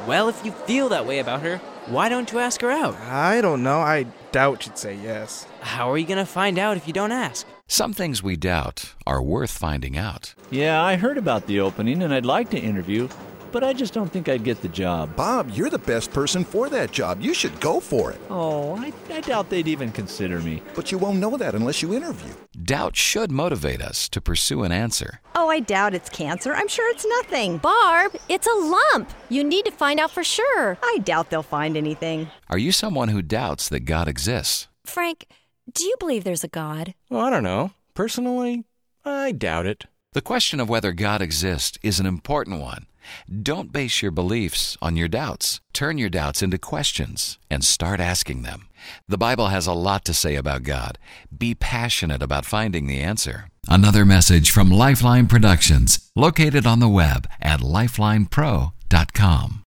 Well, if you feel that way about her, why don't you ask her out? I don't know. I doubt she'd say yes. How are you gonna find out if you don't ask? Some things we doubt are worth finding out. Yeah, I heard about the opening and I'd like to interview, but I just don't think I'd get the job. Bob, you're the best person for that job. You should go for it. Oh, I doubt they'd even consider me. But you won't know that unless you interview. Doubt should motivate us to pursue an answer. Oh, I doubt it's cancer. I'm sure it's nothing. Barb, it's a lump. You need to find out for sure. I doubt they'll find anything. Are you someone who doubts that God exists? Frank, do you believe there's a God? Well, I don't know. Personally, I doubt it. The question of whether God exists is an important one. Don't base your beliefs on your doubts. Turn your doubts into questions and start asking them. The Bible has a lot to say about God. Be passionate about finding the answer. Another message from Lifeline Productions, located on the web at lifelinepro.com.